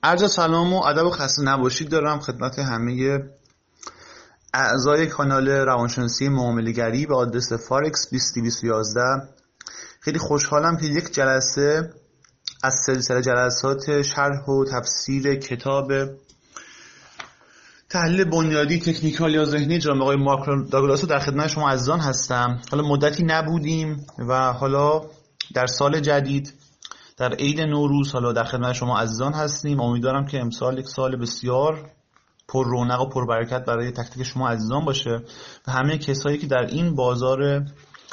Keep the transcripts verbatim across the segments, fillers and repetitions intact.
عرض سلام و ادب و خسته نباشید دارم خدمت همه اعضای کانال روانشناسی معامله‌گری به آدرس فارکس بیست دویست و یازده. خیلی خوشحالم که یک جلسه از سلسله جلسات شرح و تفسیر کتاب تحلیل بنیادی تکنیکال یا ذهنی جناب آقای مارک داگلاس در خدمت شما عزیزان هستم. حالا مدتی نبودیم و حالا در سال جدید در عید نوروز حالا در خدمت شما عزیزان هستیم. امیدوارم که امسال یک سال بسیار پر رونق و پر برکت برای تک تک شما عزیزان باشه و همه کسایی که در این بازار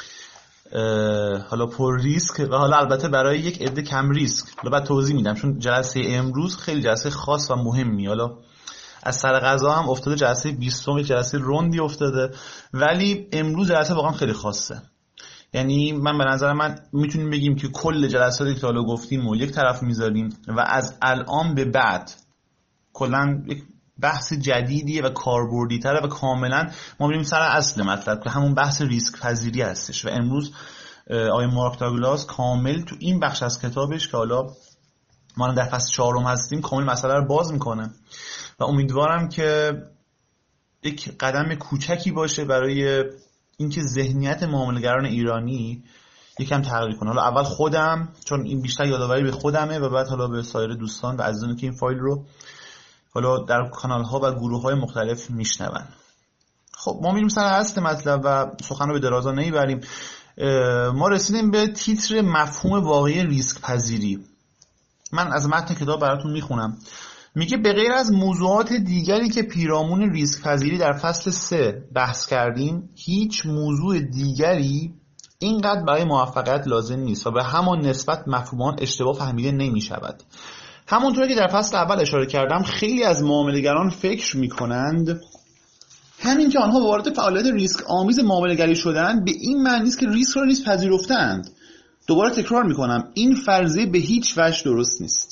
حالا پر ریسک و حالا البته برای یک عده کم ریسک، حالا بعد توضیح میدم چون جلسه امروز خیلی جلسه خاص و مهمی، حالا از سر قضا هم افتاده جلسه بیستم، جلسه روندی افتاده، ولی امروز جلسه واقعا خیلی خاصه. یعنی من به نظر من میتونیم بگیم که کل جلساتی که حالا گفتیم و یک طرف میذاریم و از الان به بعد کلا یک بحث جدیدیه و کاربردی تره و کاملا ما میریم سر اصل مطلب که همون بحث ریسک پذیری هستش و امروز آقای مارک داگلاس کامل تو این بخش از کتابش که حالا ما در فصل چهارم هستیم کامل مسئله رو باز میکنه و امیدوارم که یک قدم کوچکی باشه برای اینکه ذهنیت معامله‌گران ایرانی یکم تغییر کنه. حالا اول خودم، چون این بیشتر یادآوری به خودمه، و بعد حالا به سایر دوستان و عزیزانی که این فایل رو حالا در کانال ها و گروه های مختلف میشنون. خب ما میریم سر اصل مطلب و سخن رو به درازا نمیبریم. ما رسیدیم به تیتر مفهوم واقعی ریسک پذیری. من از متن کتاب براتون میخونم. میگه به غیر از موضوعات دیگری که پیرامون ریسک پذیری در فصل سه بحث کردیم، هیچ موضوع دیگری اینقدر برای موفقیت لازم نیست و به همان نسبت مفهومان اشتباه فهمیده نمی شود. همونطور که در فصل اول اشاره کردم، خیلی از معامله‌گران فکر میکنند همین که آنها وارد فعالیت ریسک آمیز معامله‌گری شدن به این معنی است که ریسک را نیز پذیرفتند. دوباره تکرار میکنم، این فرضیه به هیچ وجه درست نیست.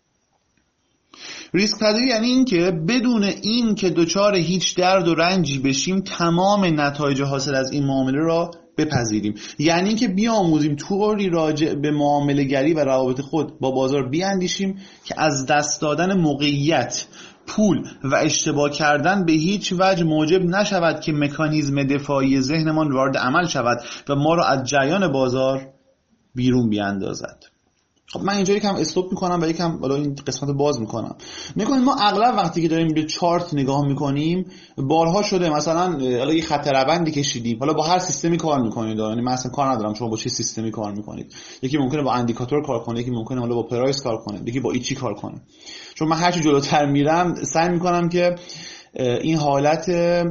ریسک پذیری یعنی این که بدون این که دچار هیچ درد و رنجی بشیم تمام نتایج حاصل از این معامله را بپذیریم. یعنی این که بیاموزیم طوری راجع به معامله گری و روابط خود با بازار بیاندیشیم که از دست دادن موقعیت، پول و اشتباه کردن به هیچ وجه موجب نشود که مکانیزم دفاعی ذهنمان وارد عمل شود و ما را از جریان بازار بیرون بیاندازد. خب من اینجا یکم استاپ میکنم و یکم حالا این قسمت رو باز میکنم. میکنیم ما اغلب وقتی که داریم به چارت نگاه میکنیم، بارها شده مثلا حالا یه خط روندی کشیدیم، حالا با هر سیستمی کار میکنید، یعنی من اصلا کار ندارم شما با چه سیستمی کار میکنید. یکی ممکنه با اندیکاتور کار کنه، یکی ممکنه حالا با پرایس کار کنه، یکی با ایچی کار کنه. چون من هرچی جلوتر میرم سعی میکنم که این حالت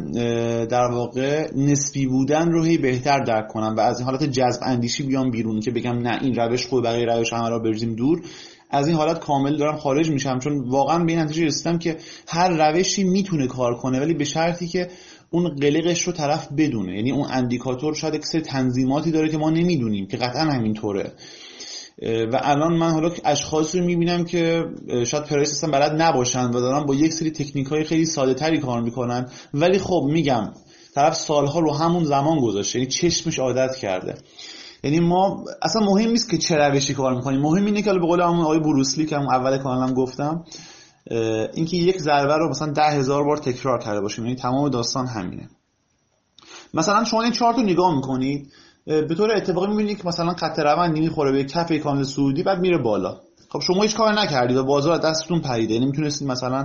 در واقع نسبی بودن رو هی بهتر درک کنم و از این حالت جذب اندیشی بیام بیرون که بگم نه این روش خوبه بقیه روش همه را بریزیم دور. از این حالت کامل دارم خارج میشم، چون واقعا به این نتیجه رسیدم که هر روشی میتونه کار کنه ولی به شرطی که اون قلقش رو طرف بدونه. یعنی اون اندیکاتور شاید یک سری تنظیماتی داره که ما نمیدونیم که قطعا همینطوره. و الان من حالا اشخاصی رو میبینم که شاید پرایس اصلا بلد نباشن و دارن با یک سری تکنیک‌های خیلی ساده تری کار میکنن، ولی خب میگم طرف سالها رو همون زمان گذاشته، یعنی چشمش عادت کرده. یعنی ما اصلا مهم نیست که چه روشی کار میکنیم، مهم اینه که به قول همون آقای بروسلی که همون اول کانالم گفتم، اینکه یک ضربه رو مثلا ده هزار بار تکرار کرده باشیم. یعنی تمام داستان همینه. مثلا شما این چارت رو نگاه میکنید، به طور اتفاقی میبینید که مثلا خط روندی میخوره به کف کانال سعودی بعد میره بالا. خب شما هیچ کار نکردید و بازار از دستتون پریده، یعنی میتونستید مثلا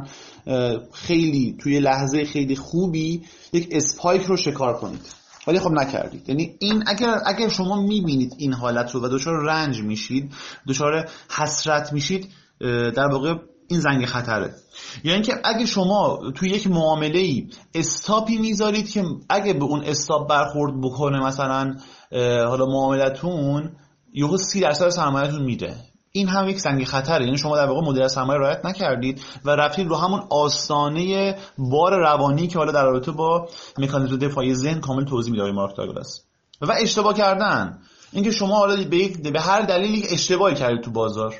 خیلی توی لحظه خیلی خوبی یک اسپایک رو شکار کنید، ولی خب نکردید. یعنی این اگر اگر شما میبینید این حالت رو و دچار رنج میشید، دچار حسرت میشید، در واقع این زنگ خطره. یعنی که اگه شما توی یک معامله‌ای استاپی میذارید که اگه به اون استاپ برخورد بکنه مثلا حالا معاملتون یهو سی درصد سرمایه‌تون میده، این هم یک زنگ خطره. یعنی شما در واقع مدل سرمایه رعایت نکردید و رفتید رو همون آستانه بار روانی که حالا در رابطه با مکانیزم دفاعی ذهن کامل توضیح میده مارک داگلاس. و اشتباه کردن، اینکه شما حالا به به هر دلیلی اشتباهی کردید تو بازار،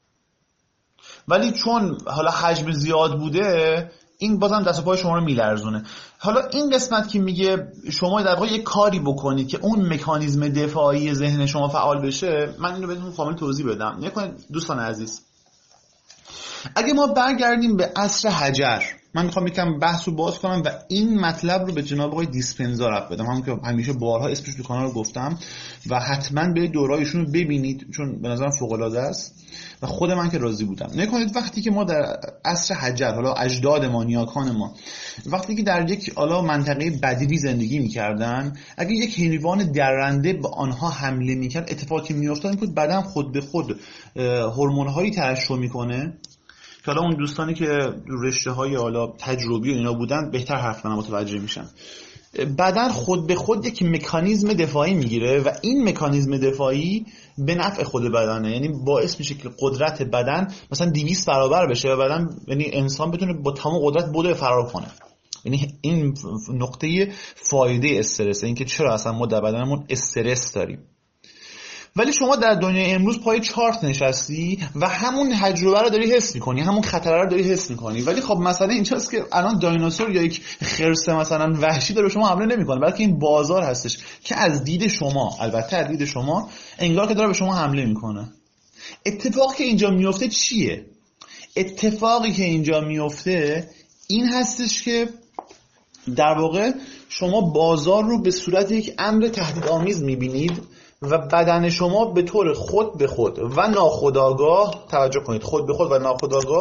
ولی چون حالا حجم زیاد بوده این بازم دست و پای شما رو میلرزونه. حالا این قسمت که میگه شما در واقع یک کاری بکنید که اون مکانیزم دفاعی ذهن شما فعال بشه، من اینو بهتون کامل توضیح بدم. نکنید دوستان عزیز، اگه ما برگردیم به عصر حجر، من میخوام یکم بحث رو باز کنم و این مطلب رو به جناب آقای دیسپنزا رفت بدم، همون که همیشه بارها اسمش تو کانال رو گفتم و حتما به دورایشون رو ببینید چون به نظرم فوق العاده است و خود من که راضی بودم. نکنید وقتی که ما در عصر حجر، حالا اجداد ما، نیاکان ما، وقتی که در یک حالا منطقه بدوی زندگی میکردن، اگه یک حیوان درنده به آنها حمله میکرد، اتفاقی میافتاد این بود بدن خود به خود هورمون‌هایی ترشح میکنه که حالا اون دوستانی که رشته‌های حالا تجربی و اینا بودن بهتر حرف کنن متوجه میشن. بدن خود به خود یک مکانیزم دفاعی میگیره و این مکانیزم دفاعی به نفع خود بدنه، یعنی باعث میشه که قدرت بدن مثلا دویست برابر بشه و بدن، یعنی انسان بتونه با تمام قدرت بوده فرار کنه. یعنی این نقطه فایده استرس، این که چرا اصلا ما در بدنمون استرس داریم. ولی شما در دنیای امروز پای چارت نشستی و همون تجربه رو داری حس میکنی، همون خطر رو داری حس میکنی. ولی خب مسئله اینجاست که الان دایناسور یا یک خرس مثلا وحشی داره شما حمله نمیکنه، بلکه این بازار هستش که از دید شما، البته از دید شما، انگار که داره به شما حمله میکنه. اتفاقی که اینجا میفته چیه؟ اتفاقی که اینجا میفته این هستش که در واقع شما بازار رو به صورت یک امر تهدیدآمیز میبینید و بدن شما به طور خود به خود و ناخودآگاه، توجه کنید، خود به خود و ناخودآگاه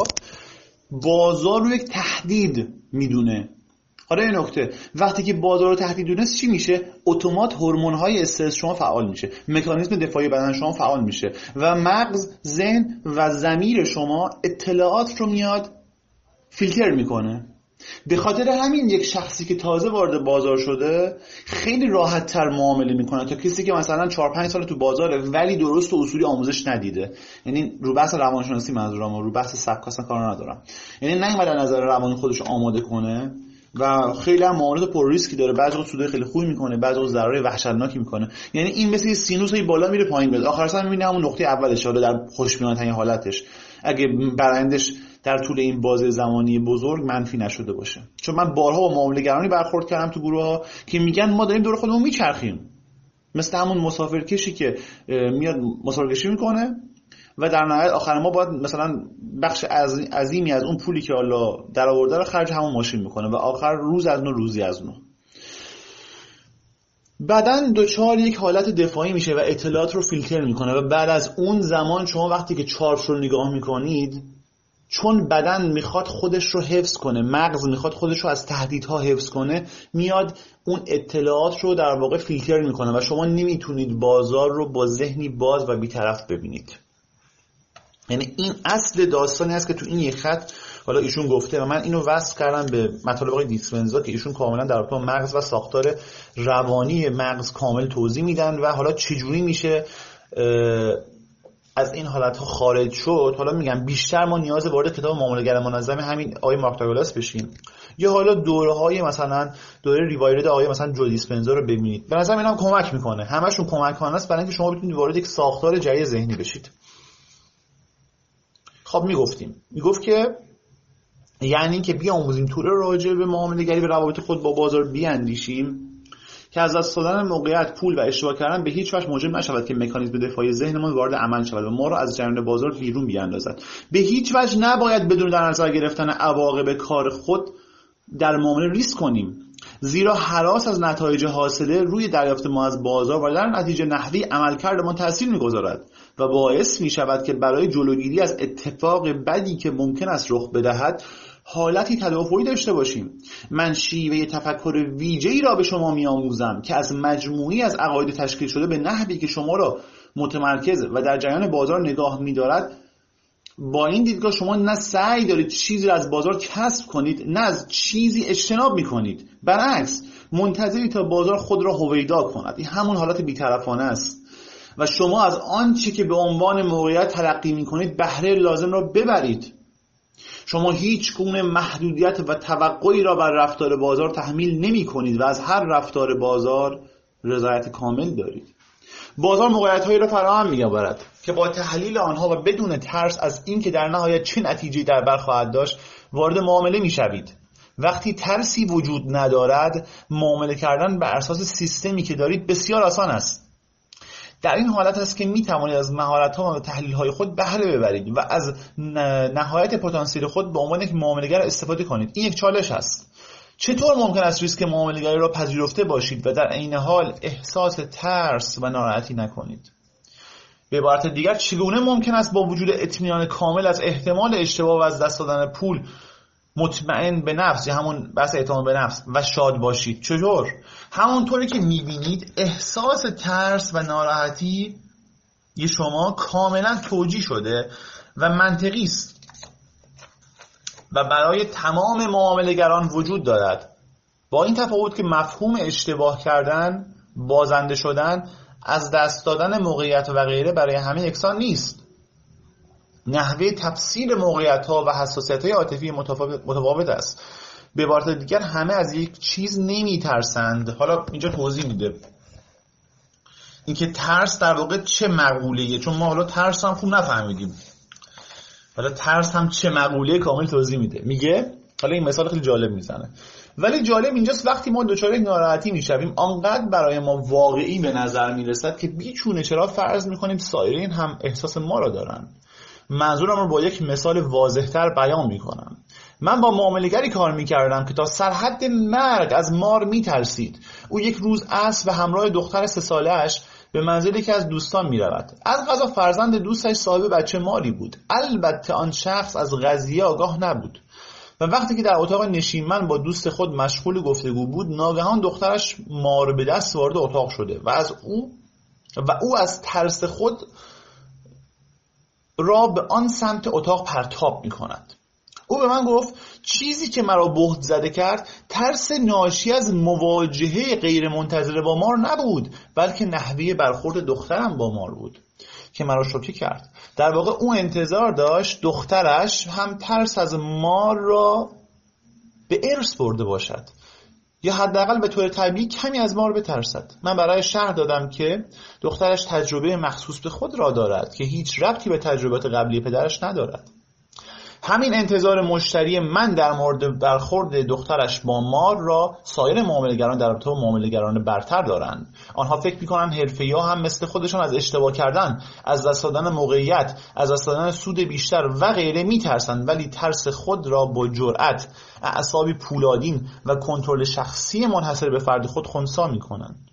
بازار رو یک تهدید میدونه. حالا این نکته، وقتی که بازار رو تهدید دونست چی میشه؟ اتومات هورمون‌های استرس شما فعال میشه، مکانیزم دفاعی بدن شما فعال میشه و مغز، ذهن و ضمیر شما اطلاعات رو میاد فیلتر میکنه. به خاطر همین یک شخصی که تازه وارد بازار شده خیلی راحت تر معامله میکنه تا کسی که مثلا چهار پنج سال تو بازاره ولی درست و اصولی آموزش ندیده. یعنی رو بحث روانشناسی منظورم، رو بحث سبک اصلا کار ندارم. یعنی نه اینقدر نظر روانی خودش آماده کنه و خیلی هم معاملات پر ریسکی داره، بعضی وقت سودای خیلی خوبی میکنه، بعضی وقت ضرر وحشتناکی میکنه. یعنی این مثل سینوس بالا میره پایین میاد، آخر سر میبینی همون نقطه اولش، حالا در خوشبینانه ترین حالتش، اگه برندش در طول این بازه زمانی بزرگ منفی نشده باشه. چون من بارها با معامله‌گرانی برخورد کردم تو گروه‌ها که میگن ما داریم دور خودمون میچرخیم، مثل همون مسافرکشی که میاد مسافرکشی میکنه و در نهایت آخر ما باید مثلا بخش عظیمی از اون پولی که حالا در آورده رو خرج همون ماشین میکنه و آخر روز از نو روزی از نو. بدن دوچار یک حالت دفاعی میشه و اطلاعات رو فیلتر میکنه و بعد از اون زمان شما وقتی که چارت رو نگاه میکنید، چون بدن میخواد خودش رو حفظ کنه، مغز میخواد خودش رو از تهدیدها حفظ کنه، میاد اون اطلاعات رو در واقع فیلتر میکنه و شما نمیتونید بازار رو با ذهنی باز و بی‌طرف ببینید. یعنی این اصل داستانی است که تو این یک خط حالا ایشون گفته و من اینو وصل کردم به مطالب آقای دیسپنزا که ایشون کاملا در رابطه با مغز و ساختار روانی مغز کامل توضیح میدن و حالا چجوری میشه از این حالت‌ها خارج شد. حالا میگم بیشتر ما نیاز وارد کتاب معامله‌گر منظم همین آقای مارک داگلاس بشیم یا حالا دوره‌های مثلا دوره ریوایرد آقای مثلا جو دیسپنزا رو ببینید. به نظر من هم کمک میکنه، همشون کمک کننده است برای اینکه شما بتونید وارد یک ساختار جدید ذهنی بشید. خب میگفتیم میگفت که یعنی که بیاموزیم طور راجع به معامله‌گری و روابط خود با بازار بیاندیشیم که از دست دادن موقعیت، پول و اشتباه کردن به هیچ وجه موجب نشود که مکانیزم دفاعی ذهنمان وارد عمل شود و ما را از جریان بازار بیرون بیاندازد. به هیچ وجه نباید بدون در نظر گرفتن عواقب کار خود در معامله ریسک کنیم، زیرا هراس از نتایج حاصله روی دریافت ما از بازار و در نتیجه نحوی عملکردمان تاثیر می‌گذارد و باعث می‌شود که برای جلوگیری از اتفاق بدی که ممکن است رخ بدهد حالتی تدافعی داشته باشیم. من شیوه تفکر ویژه‌ای را به شما می‌آموزم که از مجموعی از عقاید تشکیل شده به نحوی که شما را متمرکز و در جریان بازار نگاه می‌دارد. با این دیدگاه شما نه سعی دارید چیزی را از بازار کسب کنید، نه از چیزی اجتناب می‌کنید. برعکس منتظرید تا بازار خود را هویدا کند. این همون حالت بی‌طرفانه است و شما از آنچه که به عنوان موقعیت تلقی می‌کنید بهره لازم را ببرید. شما هیچ گونه محدودیت و توقعی را بر رفتار بازار تحمیل نمی کنید و از هر رفتار بازار رضایت کامل دارید. بازار موقعیت‌هایی را فراهم می‌آورد که با تحلیل آنها و بدون ترس از اینکه در نهایت چه نتیجه‌ای در بر خواهد داشت وارد معامله می‌شوید. وقتی ترسی وجود ندارد، معامله کردن بر اساس سیستمی که دارید بسیار آسان است. در این حالت است که میتوانید از مهارت‌ها و تحلیل‌های خود بهره ببرید و از نهایت پتانسیل خود به عنوان یک معامله‌گر استفاده کنید. این یک چالش است. چطور ممکن است ریسک معامله‌گری را پذیرفته باشید و در عین حال احساس ترس و ناراحتی نکنید؟ به عبارت دیگر، چگونه ممکن است با وجود اطمینان کامل از احتمال اشتباه و از دست دادن پول مطمئن به نفس، یا همون بحث اعتماد به نفس، و شاد باشید؟ چطور؟ همونطوری که میبینید احساس ترس و ناراحتی یه شما کاملا توجیه شده و منطقی است و برای تمام معامله‌گران وجود دارد، با این تفاوت که مفهوم اشتباه کردن، بازنده شدن، از دست دادن موقعیت و غیره برای همه یکسان نیست. نحوه تفسیر موقعیت‌ها و حساسیت‌های عاطفی متفاوت است. به عبارت دیگر همه از یک چیز نمی‌ترسند. حالا اینجا توضیح میده اینکه ترس در واقع چه مقوله‌ایه، چون ما حالا ترس هم خوب نفهمیدیم. حالا ترس هم چه مقوله کامل توضیح میده. میگه حالا این مثال خیلی جالب میزنه، ولی جالب اینجاست وقتی ما دچار ناراحتی میشویم آنقدر برای ما واقعی به نظر میرسد که بیچونه چرا فرض میکنیم سایرین هم احساس ما را دارن. منظورم رو با یک مثال واضح‌تر بیان میکنم. من با معامله‌گری کار میکردم که تا سرحد مرگ از مار میترسید. او یک روز عصر به همراه دختر سه ساله‌اش به منزل یکی از دوستان میرود. از قضا فرزند دوستش صاحب بچه ماری بود. البته آن شخص از قضیه آگاه نبود و وقتی که در اتاق نشیمن با دوست خود مشغول گفتگو بود، ناگهان دخترش مار به دست وارد اتاق شده و از او و او از ترس خود را به آن سمت اتاق پرتاب می کند. او به من گفت چیزی که مرا بهت زده کرد ترس ناشی از مواجهه غیر منتظره با مار نبود، بلکه نحوه برخورد دخترم با مار بود که مرا شوکه کرد. در واقع او انتظار داشت دخترش هم ترس از مار را به ارث برده باشد یا حداقل به طور طبیعی کمی از مار بترسد. من برای شرح دادم که دخترش تجربه مخصوص به خود را دارد که هیچ ربطی به تجربات قبلی پدرش ندارد. همین انتظار مشتری من در مورد برخورد دخترش با مار را سایر معامله‌گران در رابطه با معامله‌گران برتر دارند. آنها فکر می‌کنند حرفه‌ای‌ها هم مثل خودشان از اشتباه کردن، از دست دادن موقعیت، از دست دادن سود بیشتر و غیره می‌ترسند، ولی ترس خود را با جرأت، اعصابی پولادین و کنترل شخصی منحصر به فرد خود خنثی می‌کنند.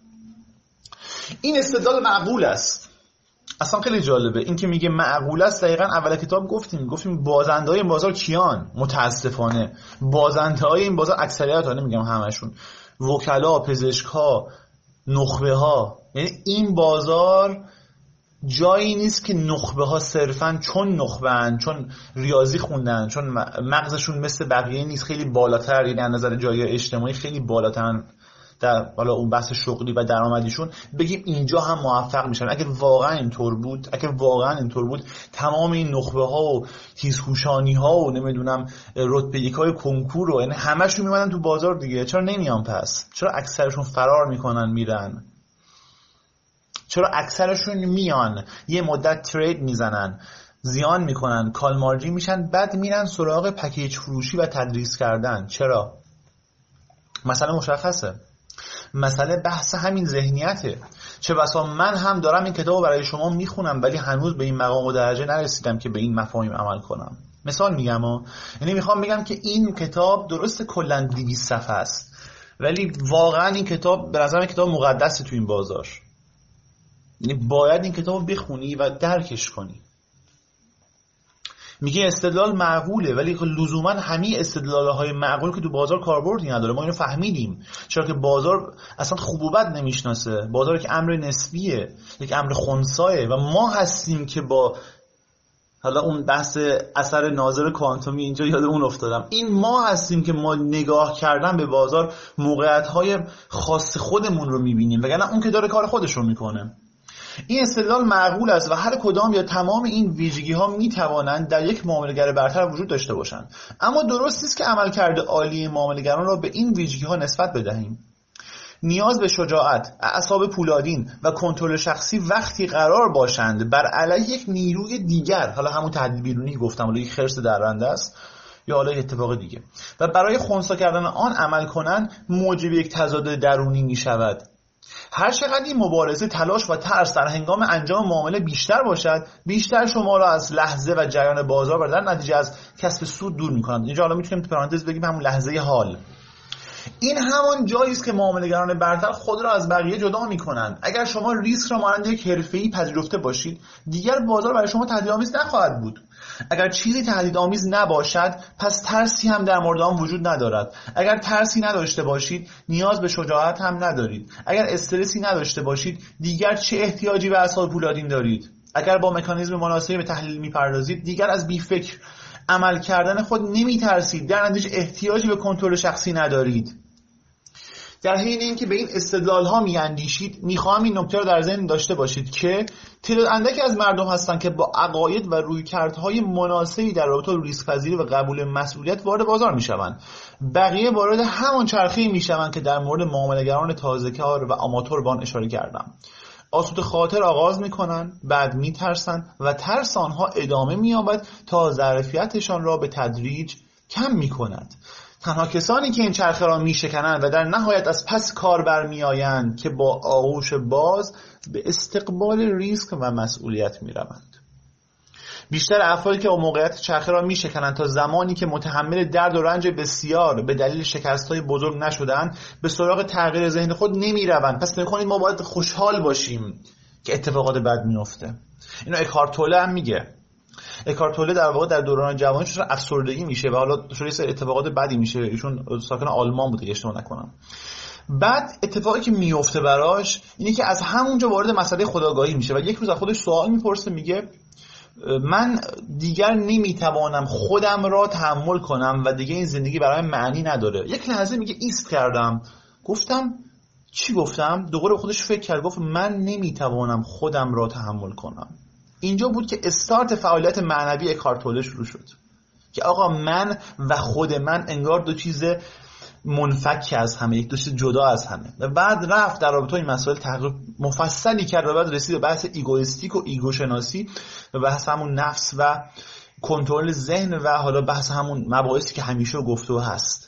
این استدلال معقول است. اصلا خیلی جالبه این که میگه معقول است. دقیقاً اول کتاب گفتیم گفتیم بازنده های این بازار کیان؟ متاسفانه بازنده های این بازار اکثریت ها، نمیگم همشون، وکلا، پزشک ها، نخبه ها. یعنی این بازار جایی نیست که نخبه ها صرفاً چون نخبه هن، چون ریاضی خوندن، چون مغزشون مثل بقیه نیست، خیلی بالاتر، یعنی از نظر جای اجتماعی خیلی بالاتر در حالا اون بحث شغلی و درآمدیشون، بگیم اینجا هم موفق میشن. اگه واقعا اینطور بود اگه واقعا اینطور بود تمام این نخبه ها و تیزهوشانی ها و نمیدونم رتبه یکای کنکور و یعنی همشون میمدن تو بازار دیگه. چرا نمیان پس؟ چرا اکثرشون فرار میکنن میرن؟ چرا اکثرشون میان یه مدت ترید میزنن، زیان میکنن، کال مارجین میشن، بعد میرن سراغ پکیج فروشی و تدریس کردن؟ چرا؟ مسئله مشخصه. مسئله بحث همین ذهنیته. چه بسا من هم دارم این کتابو برای شما میخونم ولی هنوز به این مقام و درجه نرسیدم که به این مفاهیم عمل کنم. مثال میگم ها، یعنی میخوام بگم که این کتاب درست کلا دویست صفحه است ولی واقعا این کتاب به نظر من کتاب مقدسه تو این بازار. یعنی باید این کتابو بخونی و درکش کنی. میگه استدلال معقوله ولی لزوما همه استدلال‌های معقول که تو بازار کاربردی نداره. ما اینو فهمیدیم، چرا که بازار اصلا خوب و بد نمیشناسه. بازار که امر نسبیه، یک امر خنثیه و ما هستیم که با حالا اون بحث اثر ناظر کوانتومی اینجا یاد اون افتادم. این ما هستیم که ما نگاه کردن به بازار موقعیت‌های خاص خودمون رو می‌بینیم، وگرنه اون که داره کار خودش رو می‌کنه. این استدلال معقول است و هر کدام یا تمام این ویژگی ها می توانند در یک معامله‌گر برتر وجود داشته باشند، اما درست است که عملکرد عالی معامله‌گران را به این ویژگی ها نسبت بدهیم. نیاز به شجاعت، اعصاب پولادین و کنترل شخصی وقتی قرار باشند بر علیه یک نیروی دیگر، حالا همون تهدید بیرونی گفتم، حالا یک خرس درنده است یا حالا یک اتفاق دیگه، و برای خنثی کردن آن عمل کنند، موجب یک تضاد درونی می شود هر چقدر این مبارزه، تلاش و ترس در هنگام انجام معامله بیشتر باشد، بیشتر شما را از لحظه و جریان بازار و در نتیجه از کسب سود دور می‌کنند. اینجا حالا میتونیم تو پرانتز بگیم همون لحظه حال. این همان جایی است که معامله‌گران برتر خود را از بقیه جدا می‌کنند. اگر شما ریسک را مانند یک حرفه‌ای پذیرفته باشید، دیگر بازار برای شما تهدیدآمیز نخواهد بود. اگر چیزی تهدیدآمیز نباشد، پس ترسی هم در مورد آن وجود ندارد. اگر ترسی نداشته باشید، نیاز به شجاعت هم ندارید. اگر استرسی نداشته باشید، دیگر چه احتیاجی به اعصاب پولادین دارید؟ اگر با مکانیزم مناسبی به تحلیل می‌پردازید، دیگر از بی‌فکر عمل کردن خود نمی‌ترسید. در نتیجه احتیاجی به کنترل شخصی ندارید. در حین اینکه به این استدلال‌ها می‌اندیشید، می‌خواهم این نکته را در ذهن داشته باشید که تعداد اندکی از مردم هستند که با عقاید و رویکردهای مناسبی در رابطه با ریسک‌پذیری و قبول مسئولیت وارد بازار می‌شوند. بقیه وارد همان چرخه‌ای می‌شوند که در مورد معامله‌گران تازه‌کار و آماتور به آن اشاره کردم. آسوده خاطر آغاز می‌کنند، بعد می‌ترسند و ترس آنها ادامه می‌یابد تا ظرفیتشان را به تدریج کم می‌کند. تنها کسانی که این چرخه را میشکنند و در نهایت از پس کار برمیآیند که با آغوش باز به استقبال ریسک و مسئولیت میروند. بیشتر افرادی که با موقعیت چرخه را میشکنند تا زمانی که متحمل درد و رنج بسیار به دلیل شکست‌های بزرگ نشدند به سراغ تغییر ذهن خود نمیروند. پس نمی‌خواید ما باید خوشحال باشیم که اتفاقات بد میفته. اینو اکهارت توله هم میگه. اکهارت توله در واقع در دوران جوانیش افسردگی میشه و حالا شروع سر اتفاقات بدی میشه. ایشون ساکن آلمان بوده اشتباه نکنم. بعد اتفاقی که میفته براش اینه که از همونجا وارد مسئله خودآگاهی میشه و یک روز از خودش سوال میپرسه، میگه من دیگر نمیتوانم خودم را تحمل کنم و دیگه این زندگی برای معنی نداره. یک لحظه میگه ایست کردم، گفتم چی گفتم؟ دوباره خودش فکر کرد، گفت من نمیتوانم خودم را تحمل کنم. اینجا بود که استارت فعالیت معنوی اکهارت توله شروع شد که آقا من و خود من انگار دو چیز منفک از همه، یک دو چیز جدا از همه. و بعد رفت در رابطه این مسائل تحقیق مفصلی کرد و بعد رسید به بحث ایگویستیک و ایگوشناسی و بحث همون نفس و کنترل ذهن و حالا بحث همون مباحثی که همیشه گفته و هست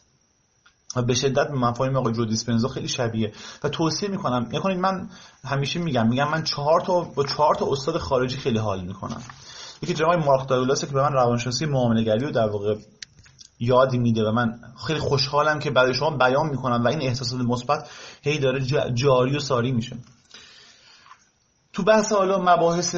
و به شدت به مفاهیم آقای جو دیسپنزا خیلی شبیه و توصیه میکنم. میکنید من همیشه میگم میگم من چهار تا با چهار تا استاد خارجی خیلی حال میکنم. یکی جناب مارک داگلاس که به من روانشناسی معامله‌گری رو در واقع یادی میده و من خیلی خوشحالم که برای شما بیان میکنم و این احساسات مثبت هی داره جاری و ساری میشه. تو بحث حالا مباحث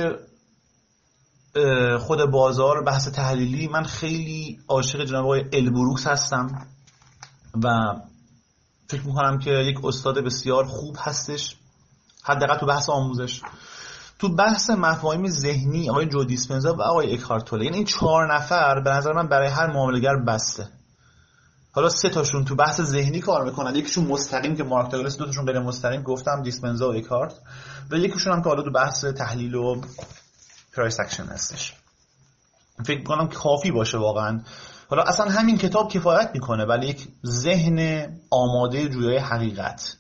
خود بازار، بحث تحلیلی، من خیلی عاشق جناب آقای البروکس هستم و فکر میکنم که یک استاد بسیار خوب هستش، حداقل تو بحث آموزش. تو بحث مفاهیم ذهنی آقای جو دیسپنزا و آقای اکهارت توله، یعنی این چهار نفر به نظر من برای هر معامله‌گر بسته. حالا سه تاشون تو بحث ذهنی کار میکنن، یکیشون مستقیم که مارک داگلاس، دو تاشون غیر مستقیم گفتم دیسپنزا و اکهارت، و یکیشون هم که حالا تو بحث تحلیل و پرایس اکشن هستش. فکر میکنم که کافی باشه واقعا. حالا اصلا همین کتاب کفایت میکنه ولی یک ذهن آماده جویای حقیقت.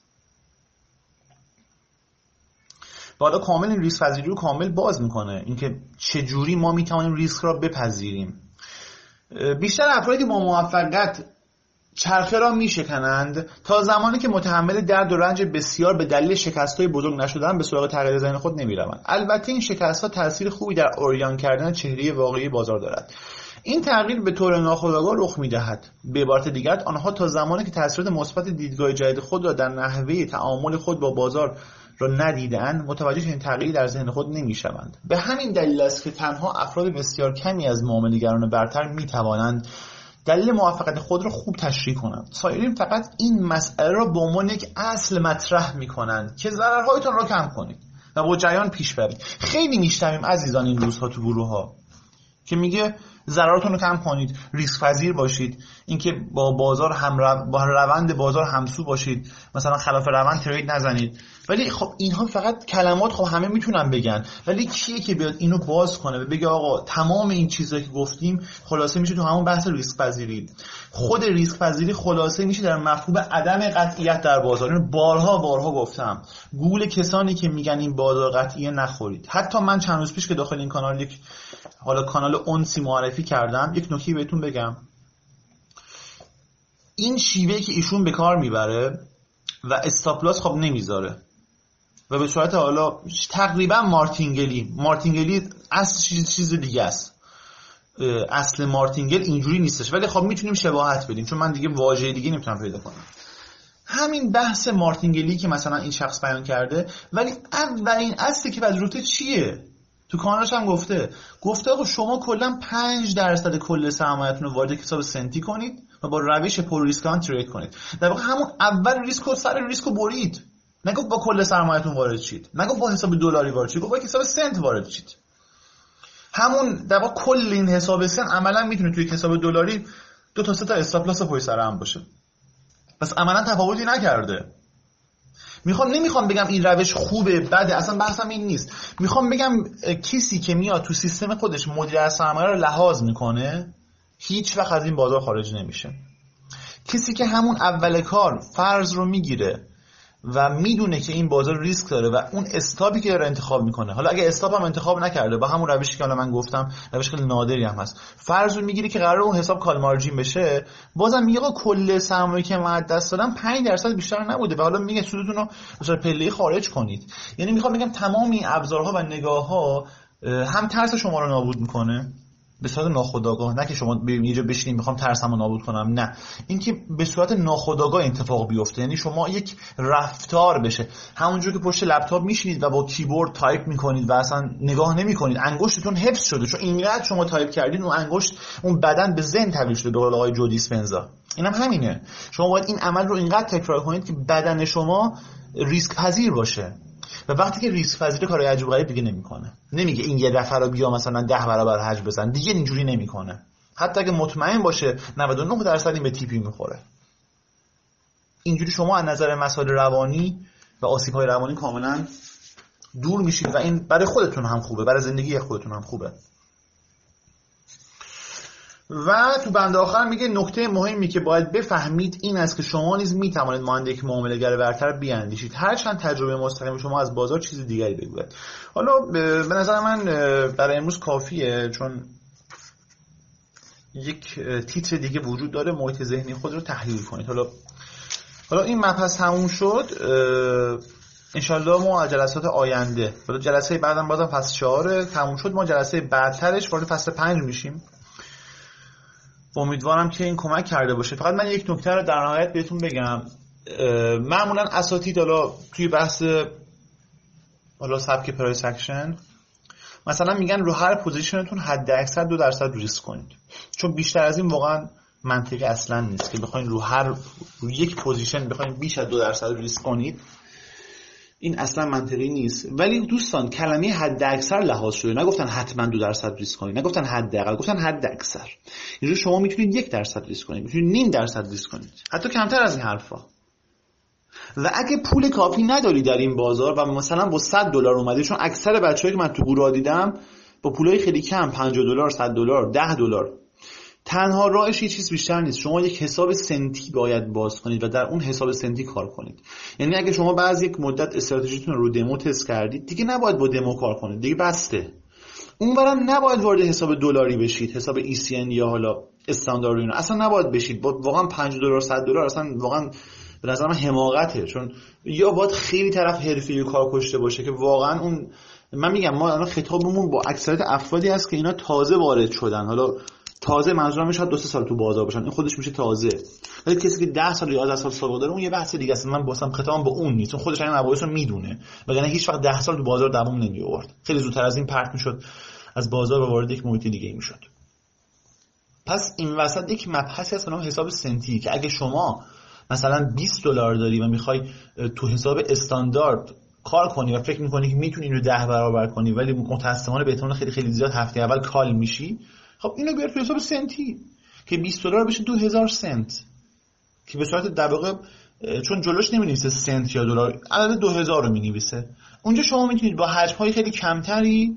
و حالا کامل این ریسک پذیری رو کامل باز میکنه، اینکه چه جوری ما میتونیم ریسک را بپذیریم. بیشتر افرادی با موفقیت چرخه را میشکنند تا زمانی که متحمل درد و رنج بسیار به دلیل شکست‌های بزرگ نشدن به سراغ تغییر ذهن خود نمیروند. البته این شکست‌ها تاثیر خوبی در اوریان کردن چهره واقعی بازار دارد. این تغییر به طور ناخودآگاه رخ می‌دهد. به عبارت دیگر آنها تا زمانی که تاثیرات مثبت دیدگاه جدید خود را در نحوه تعامل خود با بازار را ندیدند، متوجه این تغییر در ذهن خود نمی‌شوند. به همین دلیل است که تنها افراد بسیار کمی از معامله‌گران برتر می‌توانند دلیل موفقیت خود را خوب تشریح کنند. سایرین فقط این مسئله را به عنوان یک اصل مطرح می‌کنند که ضررهایتان را کم کنید و با جریان پیش برید. خیلی میشنویم عزیزان این روزها تو گروه‌ها که میگه ضرراتون رو کم کنید، ریسک پذیر باشید، اینکه با بازار هم رو... با روند بازار همسو باشید، مثلا خلاف روند ترید نزنید. ولی خب اینها فقط کلمات، خب همه میتونن بگن، ولی کیه که بیاد اینو باز کنه و بگه آقا تمام این چیزایی که گفتیم خلاصه میشه تو همون بحث ریسک پذیری. خود ریسک پذیری خلاصه میشه در مفهوم عدم قطعیت در بازار. اینو بارها بارها گفتم. گول کسانی که میگن این بازار قطعیه نخورید. حتی من چند روز پیش که داخل این کانال یک حالا کانال اونسی معرفی کردم، یک نکته بهتون بگم. این شیوهی که ایشون به کار میبره و استاپ لاس خب نمیذاره، و به صورت حالا تقریبا مارتینگلی مارتینگلی اصل چیز چیز دیگه است. اصل مارتینگل اینجوری نیستش، ولی خب میتونیم شباهت بدیم چون من دیگه واژه دیگه نمیتونم پیدا کنم. همین بحث مارتینگلی که مثلا این شخص بیان کرده، ولی اولین اصلی که پذیرفته چیه؟ تو کانالش هم گفته گفته آقا شما کلا پنج درصد کل سرمایه‌تون رو وارد حساب سنتی کنید و با روش پر ریسک ترید کنید. در واقع همون اول ریسک رو سر ریسک رو برید. نگفت با کل سرمایه‌تون وارد شید، نگفت با حساب دلاری وارد شید، گفت با حساب سنت وارد شید. همون در واقع کل این حساب سنت عملا میتونه توی حساب دلاری دو تا سه تا استاپ لاس پشت سر هم باشه. پس عملا تفاوتی نکرده. میخوام نمیخوام بگم این روش خوبه بده، اصلا بحثم این نیست. میخوام بگم کسی که میاد تو سیستم خودش مدیریت سرمایه رو لحاظ میکنه هیچ وقت از این بازار خارج نمیشه. کسی که همون اول کار فرض رو میگیره و میدونه که این بازار ریسک داره و اون استاپی که داره انتخاب میکنه، حالا اگه استاپ هم انتخاب نکرده با همون روشی که حالا من گفتم، روش خیلی نادری هم هست، فرض رو میگیره که قراره اون حساب کال مارجین بشه، بازم میگه کل سرمایه‌ای که من دست دادم پنج درصد بیشتر نبوده و حالا میگه سودتون رو مثلا پله خارج کنید. یعنی میخوام بگم تمام این ابزارها و نگاه‌ها هم ترس شما رو نابود میکنه به صورت ناخودآگاه، نه که شما یه جا بشینید میخوام ترسمو نابود کنم، نه، اینکه به صورت ناخودآگاه اتفاق بیفته. یعنی شما یک رفتار بشه، همونجور که پشت لپتاپ میشینید و با کیبورد تایپ میکنید و اصلا نگاه نمیکنید، انگشتتون حفظ شده چون اینقدر شما تایپ کردین اون انگشت اون بدن به ذهن تبدیل شده. به قول آقای جو دیسپنزا اینم هم همینه، شما باید این عمل رو اینقدر تکرار کنید که بدن شما ریسک پذیر باشه و وقتی که ریسک پذیر کارهای عجیب غریب دیگه نمیکنه. نمیگه این یه دفعه رو بیا مثلا ده برابر حج بزن، دیگه اینجوری نمیکنه. حتی اگه مطمئن باشه نود و نه درصد این به تیپی میخوره. اینجوری شما از نظر مسائل روانی و آسیب‌های روانی کاملا دور میشید و این برای خودتون هم خوبه، برای زندگی خودتون هم خوبه. و تو بند آخر میگه نکته مهمی که باید بفهمید این است که شما نیز میتوانید مانند یک معامله‌گر برتر بیاندیشید، هرچند تجربه مستقیم شما از بازار چیز دیگری بگوید. حالا به نظر من برای امروز کافیه، چون یک تیتر دیگه وجود داره، محیط ذهنی خود رو تحلیل کنید. حالا حالا این مبحث تموم شد، انشالله ما جلسات آینده، حالا جلسه بعدم بازم فصل چهار تموم شد، ما جلسه بعدترش وارد فصل پنج میشیم. امیدوارم که این کمک کرده باشه. فقط من یک نکته رو در نهایت بهتون بگم، معمولا اساتید حالا توی بحث حالا سبک پرایس اکشن مثلا میگن رو هر پوزیشنتون حد اکثر دو درصد ریسک کنید، چون بیشتر از این واقعا منطقی اصلا نیست که بخواید رو هر رو یک پوزیشن بخواید بیش از دو درصد ریسک کنید. این اصلا منطقی نیست. ولی دوستان کلمه حد اکثر لحاظ شده، نگفتن حتما دو درصد ریسک کنید، نگفتن حداقل، گفتن حد اکثر. اینجوری شما میتونید یک درصد ریسک کنید، میتونید نیم درصد ریسک کنید، حتی کمتر از این حرفا. و اگه پول کافی نداری در این بازار و مثلا با صد دلار اومدی، چون اکثر بچه‌ای که من تو گروه دیدم با پولای خیلی کم پنجاه دلار، صد دلار، ده دلار، تنها راهش یه چیز بیشتر نیست، شما یک حساب سنتی باید باز کنید و در اون حساب سنتی کار کنید. یعنی اگه شما بعد یک مدت استراتژیتون رو دمو تست کردید، دیگه نباید با دمو کار کنید، دیگه بسته. اونورم نباید وارد حساب دلاری بشید، حساب ای سی ان یا حالا استاندارد اینا اصلا نباید بشید. با واقعا پنجاه دلار، صد دلار اصلا واقعا به نظر من حماقته، چون یا باید خیلی طرف حرفه‌ای کار کشته باشه که واقعا اون، من میگم ما الان خطابمون با اکثریت افرادی هست که اینا تازه وارد شدن. حالا تازه منظورم میشه دو سه سال تو بازار باشن، این خودش میشه تازه. ولی کسی که ده سال یا یازده سال سابقه داره اون یه بحث دیگه است. من واسم خطابم با اون نیست، اون خودش این مباحث رو میدونه، وگرنه هیچ وقت ده سال تو بازار دوام نمی آورد. خیلی زودتر از این پرت میشد از بازار و وارد یک محیط دیگه میشد. پس این وسط یک مبحثی هست به نام حساب سنتی که اگه شما مثلا بیست دلار داری و میخوای تو حساب استاندارد کار کنی و فکر میکنی که میتونی اینو ده برابر کنی، ولی متأسفانه به احتمال خیلی خیلی زیاد هفته اول کال میشی، خب اینو بیار تو حساب سنتی که بیست دلار بشه دو هزار سنت، که به صورت در واقع چون جلوش نمی‌نویسه سنت یا دلار، عدد دو هزار رو می‌نویسه. اونجا شما میتونید با حجم‌های خیلی کمتری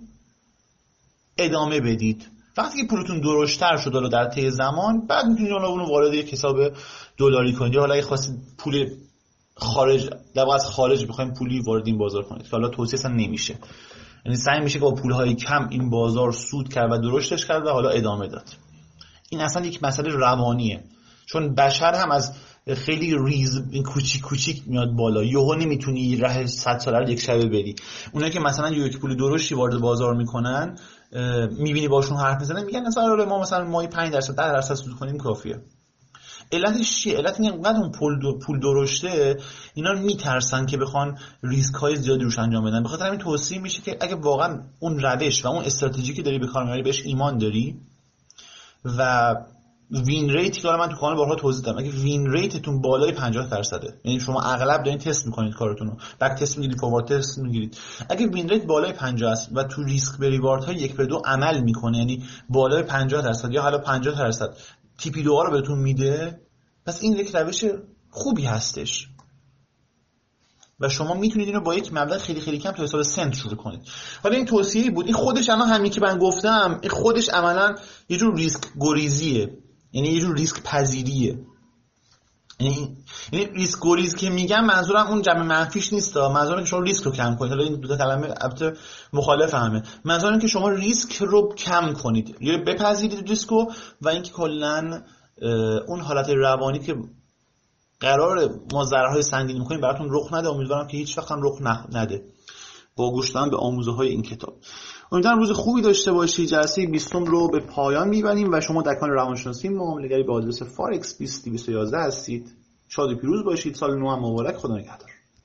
ادامه بدید. وقتی که پولتون درشتر شد حالا در طی زمان، بعد میتونید اونو وارد یک حساب دلاری کنید، یا حالا اگه خواستید پول خارج در واقع از خارج بخواید پولی وارد این بازار کنید که حالا توصیه اصلا نمیشه. یعنی سعی میشه که با پولهای کم این بازار سود کرد و درشتش کرد و حالا ادامه داد. این اصلا یک مسئله روانیه، چون بشر هم از خیلی ریز کوچیک کوچیک میاد بالا، یهو نمیتونی راه صد ساله رو یک شبه بری. اونایی که مثلا یک پول درشتی وارد بازار میکنن میبینی باشون حرف میزنن میگن مثلا ما مثلا ماهی پنج درصد ده درصد سود کنیم کافیه. علتش چیه؟ علت اینه انقدر اون پول دو پول درشته اینا میترسن که بخوان ریسک های زیادی روش انجام بدن. بخاطر همین توصیه میشه که اگه واقعا اون روش و اون استراتژی که داری به کار میبری بهش ایمان داری و وین ریتی که من تو کانال بارها توضیح دادم، اگه وین ریتتون بالای پنجاه درصده، یعنی شما اغلب دارین تست میکنید کارتون رو، بک تست میگیرید، فوروارد تست میگیرید، اگه وین ریت بالای پنجاه است و تو ریسک به ریوارد ها یک به دو عمل میکنه، یعنی بالای پنجاه درصد یا حالا پنجاه درصد تی پی دو رو بهتون میده، پس این یک روش خوبی هستش و شما میتونید اینو با یک مبلغ خیلی خیلی کم تا حساب سنت شروع کنید. حالا این توصیه‌ای بود، این خودش الان همین که من گفتم این خودش عملاً یه جور ریسک گریزیه، یعنی یه جور ریسک پذیریه. یعنی یعنی ریسک گریز که میگم منظورم اون جمع منفیش نیست، منظورم که شما ریسک رو کم کنید. حالا این دو تا کلمه البته مخالف همه. منظورم که شما ریسک رو کم کنید یا بپذیرید ریسکو و اینکه کلاً اون حالت روانی که قرار ما ضررهای سنگینی می‌کنیم براتون رخ نده. امیدوارم که هیچ وقت هم رخ نده با گوش دادن به آموزه‌های این کتاب. امیدوارم روز خوبی داشته باشید. جلسه بیستم رو به پایان می‌بریم و شما دکان روانشناسی معامله‌گری به آدرس فارکس بیست بیست و یک یک هستید. شاد و پیروز باشید. سال نو هم مبارک. خدا نگهدار.